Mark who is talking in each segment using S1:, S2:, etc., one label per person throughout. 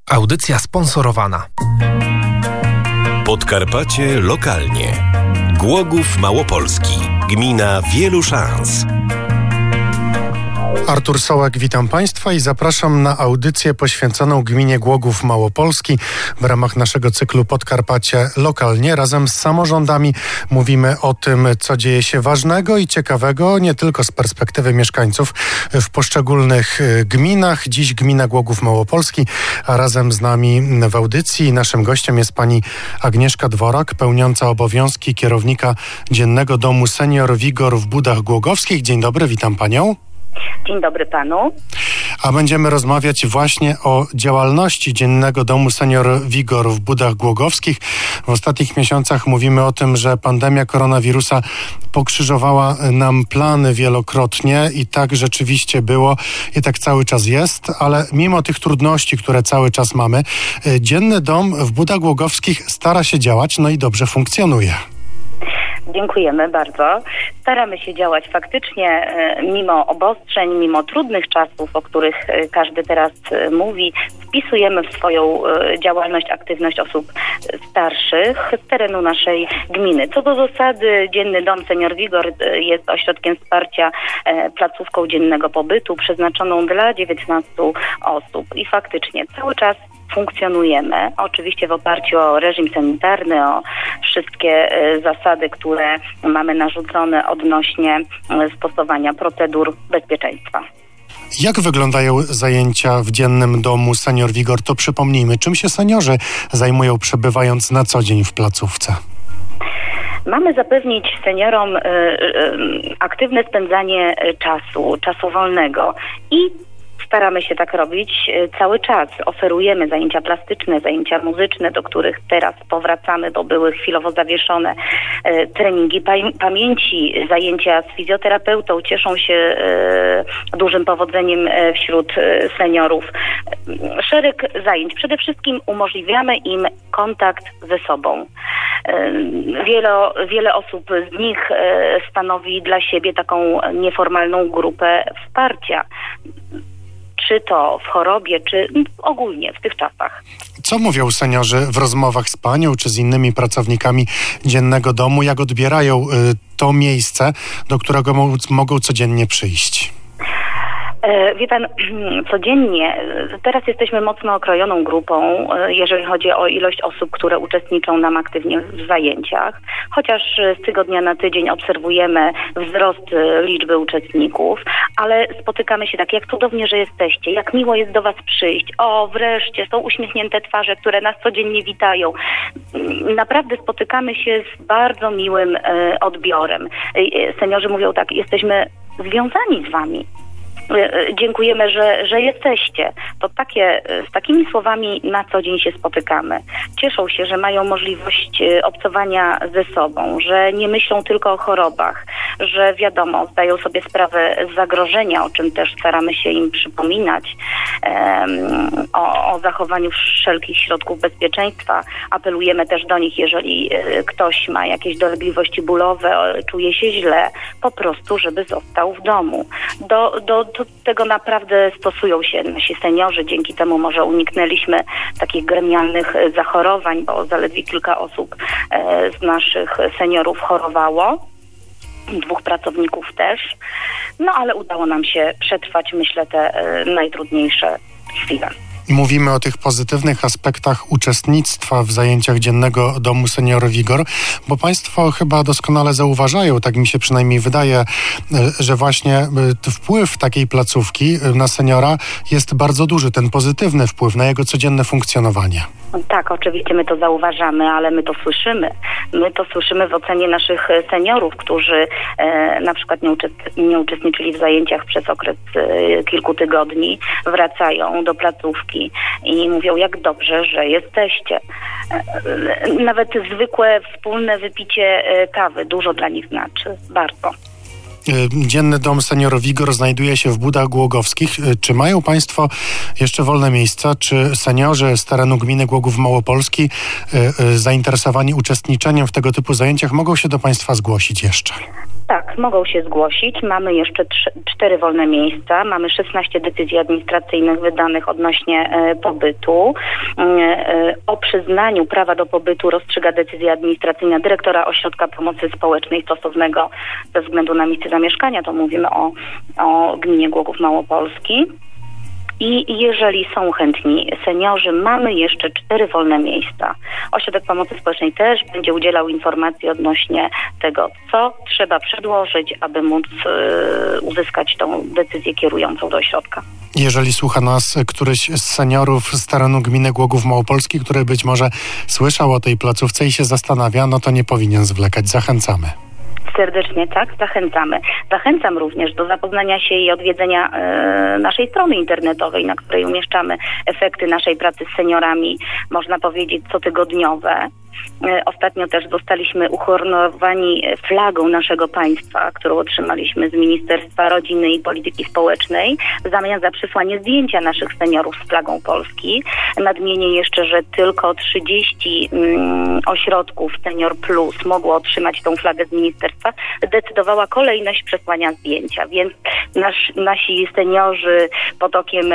S1: Audycja sponsorowana.
S2: Podkarpacie lokalnie. Głogów Małopolski. Gmina wielu szans.
S3: Artur Sołek, witam Państwa i zapraszam na audycję poświęconą gminie Głogów Małopolski w ramach naszego cyklu Podkarpacie lokalnie. Razem z samorządami mówimy o tym, co dzieje się ważnego i ciekawego, nie tylko z perspektywy mieszkańców w poszczególnych gminach. Dziś gmina Głogów Małopolski, a razem z nami w audycji naszym gościem jest pani Agnieszka Dworak, pełniąca obowiązki kierownika Dziennego Domu Senior Wigor w Budach Głogowskich. Dzień dobry, witam panią.
S4: Dzień dobry panu.
S3: A będziemy rozmawiać właśnie o działalności Dziennego Domu Senior Wigor w Budach Głogowskich. W ostatnich miesiącach mówimy o tym, że pandemia koronawirusa pokrzyżowała nam plany wielokrotnie i tak rzeczywiście było i tak cały czas jest, ale mimo tych trudności, które cały czas mamy, Dzienny Dom w Budach Głogowskich stara się działać, no i dobrze funkcjonuje.
S4: Dziękujemy bardzo. Staramy się działać faktycznie mimo obostrzeń, mimo trudnych czasów, o których każdy teraz mówi. Wpisujemy w swoją działalność, aktywność osób starszych z terenu naszej gminy. Co do zasady, Dzienny Dom Senior Wigor jest ośrodkiem wsparcia, placówką dziennego pobytu przeznaczoną dla 19 osób i faktycznie cały czas funkcjonujemy, oczywiście w oparciu o reżim sanitarny, o wszystkie zasady, które mamy narzucone odnośnie stosowania procedur bezpieczeństwa.
S3: Jak wyglądają zajęcia w Dziennym Domu Senior Wigor? To przypomnijmy, czym się seniorzy zajmują, przebywając na co dzień w placówce?
S4: Mamy zapewnić seniorom aktywne spędzanie czasu wolnego i staramy się tak robić cały czas. Oferujemy zajęcia plastyczne, zajęcia muzyczne, do których teraz powracamy, bo były chwilowo zawieszone. Treningi pamięci, zajęcia z fizjoterapeutą cieszą się dużym powodzeniem wśród seniorów. Szereg zajęć. Przede wszystkim umożliwiamy im kontakt ze sobą. Wiele osób z nich stanowi dla siebie taką nieformalną grupę wsparcia. Czy to w chorobie, czy ogólnie w tych czasach.
S3: Co mówią seniorzy w rozmowach z panią, czy z innymi pracownikami Dziennego Domu? Jak odbierają to miejsce, do którego mogą codziennie przyjść?
S4: Wie pan, codziennie, teraz jesteśmy mocno okrojoną grupą, jeżeli chodzi o ilość osób, które uczestniczą nam aktywnie w zajęciach. Chociaż z tygodnia na tydzień obserwujemy wzrost liczby uczestników, ale spotykamy się tak, jak cudownie, że jesteście, jak miło jest do was przyjść. O, wreszcie, są uśmiechnięte twarze, które nas codziennie witają. Naprawdę spotykamy się z bardzo miłym odbiorem. Seniorzy mówią tak, jesteśmy związani z wami. Dziękujemy, że jesteście. To z takimi słowami na co dzień się spotykamy. Cieszą się, że mają możliwość obcowania ze sobą, że nie myślą tylko o chorobach, że wiadomo, zdają sobie sprawę z zagrożenia, o czym też staramy się im przypominać, o zachowaniu wszelkich środków bezpieczeństwa. Apelujemy też do nich, jeżeli ktoś ma jakieś dolegliwości bólowe, czuje się źle, po prostu, żeby został w domu. Do tego naprawdę stosują się nasi seniorzy. Dzięki temu może uniknęliśmy takich gremialnych zachorowań, bo zaledwie kilka osób z naszych seniorów chorowało. 2 pracowników też. No ale udało nam się przetrwać, myślę, te najtrudniejsze chwile.
S3: Mówimy o tych pozytywnych aspektach uczestnictwa w zajęciach Dziennego Domu Senior Wigor, bo państwo chyba doskonale zauważają, tak mi się przynajmniej wydaje, że właśnie wpływ takiej placówki na seniora jest bardzo duży, ten pozytywny wpływ na jego codzienne funkcjonowanie.
S4: Tak, oczywiście my to zauważamy, ale my to słyszymy. My to słyszymy w ocenie naszych seniorów, którzy na przykład nie uczestniczyli w zajęciach przez okres kilku tygodni, wracają do placówki i mówią, jak dobrze, że jesteście. Nawet zwykłe wspólne wypicie kawy dużo dla nich znaczy. Bardzo.
S3: Dzienny Dom Senior Wigor znajduje się w Budach Głogowskich. Czy mają państwo jeszcze wolne miejsca? Czy seniorzy z terenu gminy Głogów Małopolski zainteresowani uczestniczeniem w tego typu zajęciach mogą się do państwa zgłosić jeszcze?
S4: Tak, mogą się zgłosić. Mamy jeszcze 4 wolne miejsca. Mamy 16 decyzji administracyjnych wydanych odnośnie pobytu. O przyznaniu prawa do pobytu rozstrzyga decyzja administracyjna dyrektora Ośrodka Pomocy Społecznej stosownego ze względu na miejsce zamieszkania. To mówimy o gminie Głogów Małopolski. I jeżeli są chętni seniorzy, mamy jeszcze 4 wolne miejsca. Ośrodek Pomocy Społecznej też będzie udzielał informacji odnośnie tego, co trzeba przedłożyć, aby móc uzyskać tą decyzję kierującą do ośrodka.
S3: Jeżeli słucha nas któryś z seniorów z terenu gminy Głogów Małopolski, który być może słyszał o tej placówce i się zastanawia, no to nie powinien zwlekać. Zachęcamy.
S4: Serdecznie tak, zachęcamy. Zachęcam również do zapoznania się i odwiedzenia naszej strony internetowej, na której umieszczamy efekty naszej pracy z seniorami, można powiedzieć cotygodniowe. Ostatnio też zostaliśmy uhonorowani flagą naszego państwa, którą otrzymaliśmy z Ministerstwa Rodziny i Polityki Społecznej w zamian za przysłanie zdjęcia naszych seniorów z flagą Polski. Nadmienię jeszcze, że tylko 30 ośrodków Senior Plus mogło otrzymać tą flagę z ministerstwa. Decydowała kolejność przesłania zdjęcia, więc nasi seniorzy pod okiem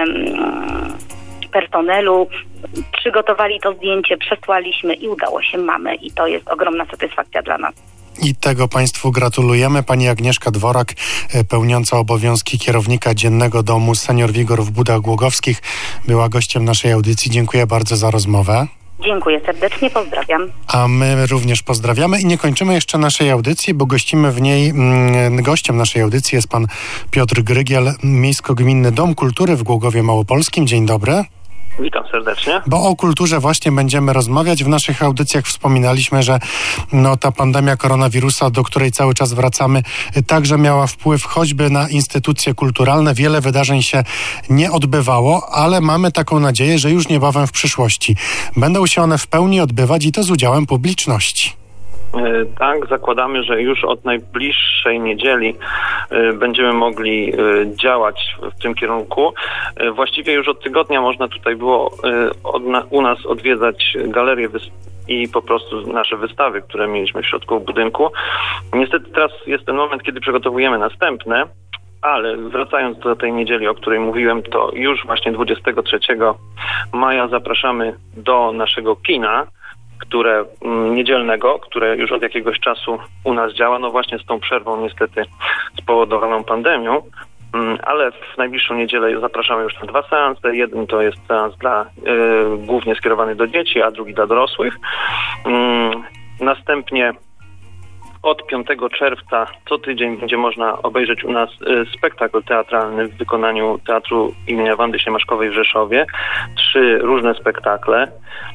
S4: personelu przygotowali to zdjęcie, przesłaliśmy i udało się, mamy, i to jest ogromna satysfakcja dla nas.
S3: I tego Państwu gratulujemy. Pani Agnieszka Dworak, pełniąca obowiązki kierownika Dziennego Domu Senior Vigor w Budach Głogowskich, była gościem naszej audycji. Dziękuję bardzo za rozmowę.
S4: Dziękuję serdecznie, pozdrawiam.
S3: A my również pozdrawiamy i nie kończymy jeszcze naszej audycji, bo gościmy w niej, gościem naszej audycji jest pan Piotr Grygiel, Miejsko-Gminny Dom Kultury w Głogowie Małopolskim. Dzień dobry.
S1: Witam serdecznie.
S3: Bo o kulturze właśnie będziemy rozmawiać. W naszych audycjach wspominaliśmy, że ta pandemia koronawirusa, do której cały czas wracamy, także miała wpływ choćby na instytucje kulturalne. Wiele wydarzeń się nie odbywało, ale mamy taką nadzieję, że już niebawem w przyszłości będą się one w pełni odbywać i to z udziałem publiczności.
S1: Tak, zakładamy, że już od najbliższej niedzieli będziemy mogli działać w tym kierunku. Właściwie już od tygodnia można tutaj było u nas odwiedzać galerię i po prostu nasze wystawy, które mieliśmy w środku budynku. Niestety teraz jest ten moment, kiedy przygotowujemy następne, ale wracając do tej niedzieli, o której mówiłem, to już właśnie 23 maja zapraszamy do naszego kina, niedzielnego, które już od jakiegoś czasu u nas działa, no właśnie z tą przerwą niestety spowodowaną pandemią, ale w najbliższą niedzielę zapraszamy już na 2 seanse. Jeden to jest seans głównie skierowany do dzieci, a drugi dla dorosłych. Następnie od 5 czerwca co tydzień będzie można obejrzeć u nas spektakl teatralny w wykonaniu Teatru imienia Wandy Siemaszkowej w Rzeszowie. 3 różne spektakle.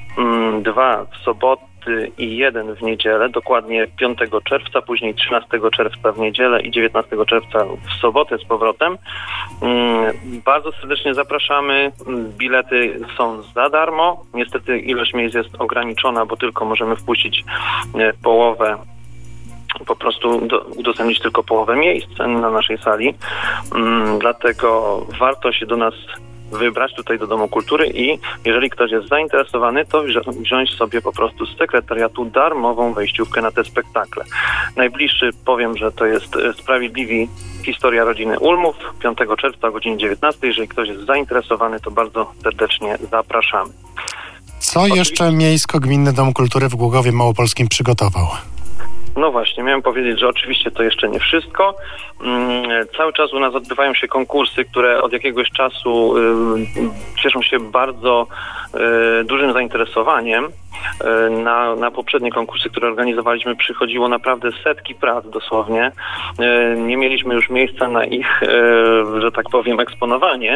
S1: 2 w soboty i 1 w niedzielę, dokładnie 5 czerwca, później 13 czerwca w niedzielę i 19 czerwca w sobotę z powrotem. Bardzo serdecznie zapraszamy. Bilety są za darmo. Niestety ilość miejsc jest ograniczona, bo tylko możemy wpuścić połowę, po prostu udostępnić tylko połowę miejsc na naszej sali. Dlatego warto się do nas wybrać tutaj do Domu Kultury i jeżeli ktoś jest zainteresowany, to wziąć sobie po prostu z sekretariatu darmową wejściówkę na te spektakle. Najbliższy, powiem, że to jest Sprawiedliwi Historia Rodziny Ulmów, 5 czerwca o godzinie 19. Jeżeli ktoś jest zainteresowany, to bardzo serdecznie zapraszamy.
S3: Co jeszcze Miejsko-Gminny Dom Kultury w Głogowie Małopolskim przygotował?
S1: No właśnie, miałem powiedzieć, że oczywiście to jeszcze nie wszystko. Cały czas u nas odbywają się konkursy, które od jakiegoś czasu cieszą się bardzo dużym zainteresowaniem. Na poprzednie konkursy, które organizowaliśmy, przychodziło naprawdę setki prac dosłownie. Nie mieliśmy już miejsca na ich, że tak powiem, eksponowanie.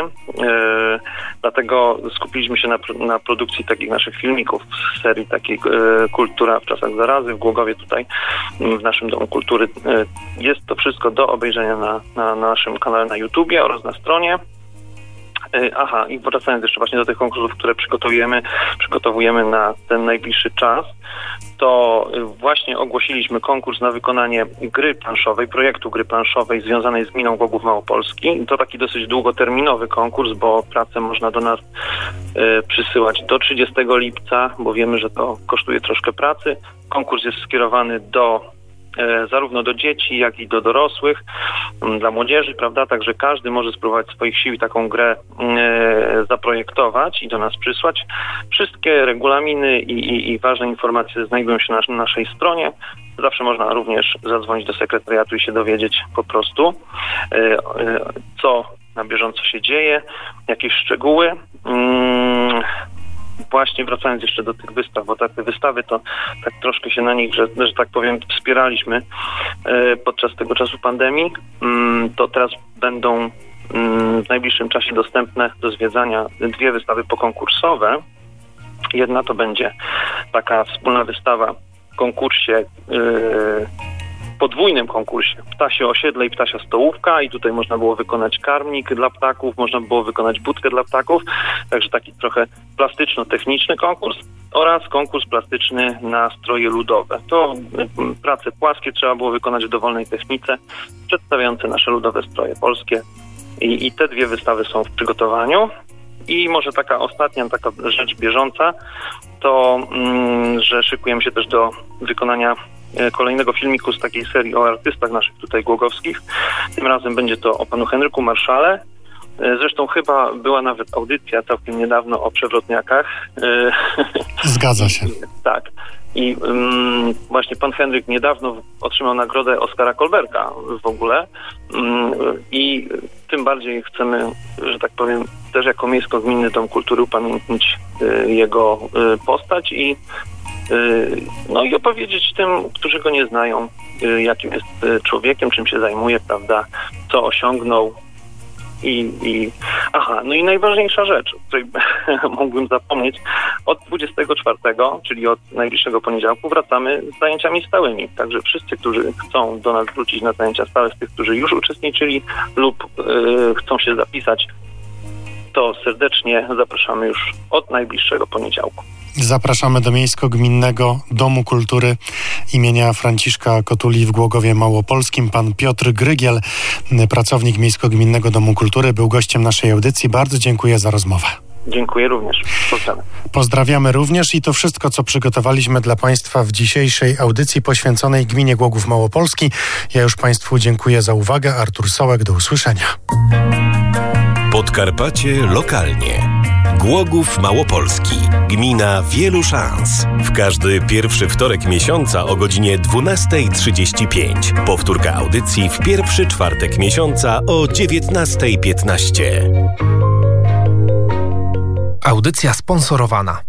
S1: Dlatego skupiliśmy się na produkcji takich naszych filmików z serii takiej Kultura w czasach zarazy w Głogowie tutaj w naszym Domu Kultury. Jest to wszystko do obejrzenia na naszym kanale na YouTubie oraz na stronie. Aha, i wracając jeszcze właśnie do tych konkursów, które przygotowujemy na ten najbliższy czas, to właśnie ogłosiliśmy konkurs na wykonanie gry planszowej, projektu gry planszowej związanej z gminą Głogów Małopolski. To taki dosyć długoterminowy konkurs, bo pracę można do nas przysyłać do 30 lipca, bo wiemy, że to kosztuje troszkę pracy. Konkurs jest skierowany do zarówno do dzieci, jak i do dorosłych, dla młodzieży, prawda? Także każdy może spróbować swoich sił i taką grę zaprojektować i do nas przysłać. Wszystkie regulaminy i ważne informacje znajdują się na naszej stronie. Zawsze można również zadzwonić do sekretariatu i się dowiedzieć po prostu, co na bieżąco się dzieje, jakieś szczegóły. Właśnie wracając jeszcze do tych wystaw, bo te wystawy to tak troszkę się na nich, że tak powiem, wspieraliśmy podczas tego czasu pandemii, to teraz będą w najbliższym czasie dostępne do zwiedzania 2 wystawy pokonkursowe. Jedna to będzie taka wspólna wystawa w konkursie, podwójnym konkursie Ptasie Osiedle i Ptasia Stołówka i tutaj można było wykonać karmnik dla ptaków, można było wykonać budkę dla ptaków, także taki trochę plastyczno-techniczny konkurs oraz konkurs plastyczny na stroje ludowe. To prace płaskie trzeba było wykonać w dowolnej technice przedstawiające nasze ludowe stroje polskie i te 2 wystawy są w przygotowaniu. I może taka ostatnia, taka rzecz bieżąca, to, że szykujemy się też do wykonania kolejnego filmiku z takiej serii o artystach naszych tutaj głogowskich. Tym razem będzie to o panu Henryku Marszale. Zresztą chyba była nawet audycja całkiem niedawno o przewrotniakach.
S3: Zgadza się.
S1: Tak. I właśnie pan Henryk niedawno otrzymał nagrodę Oskara Kolberga w ogóle. I tym bardziej chcemy, że tak powiem, też jako Miejsko-Gminny Dom Kultury upamiętnić jego postać i opowiedzieć tym, którzy go nie znają, jakim jest człowiekiem, czym się zajmuje, prawda, co osiągnął. I najważniejsza rzecz, o której mógłbym zapomnieć, od 24, czyli od najbliższego poniedziałku wracamy z zajęciami stałymi. Także wszyscy, którzy chcą do nas wrócić na zajęcia stałe, z tych, którzy już uczestniczyli lub chcą się zapisać, to serdecznie zapraszamy już od najbliższego poniedziałku.
S3: Zapraszamy do Miejsko-Gminnego Domu Kultury imienia Franciszka Kotuli w Głogowie Małopolskim. Pan Piotr Grygiel, pracownik Miejsko-Gminnego Domu Kultury, był gościem naszej audycji. Bardzo dziękuję za rozmowę.
S1: Dziękuję również. Pozdrawiam.
S3: Pozdrawiamy również i to wszystko, co przygotowaliśmy dla Państwa w dzisiejszej audycji poświęconej gminie Głogów Małopolski. Ja już Państwu dziękuję za uwagę. Artur Sołek, do usłyszenia.
S2: Podkarpacie lokalnie. Głogów Małopolski. Gmina wielu szans. W każdy pierwszy wtorek miesiąca o godzinie 12:35. Powtórka audycji w pierwszy czwartek miesiąca o 19:15.
S5: Audycja sponsorowana.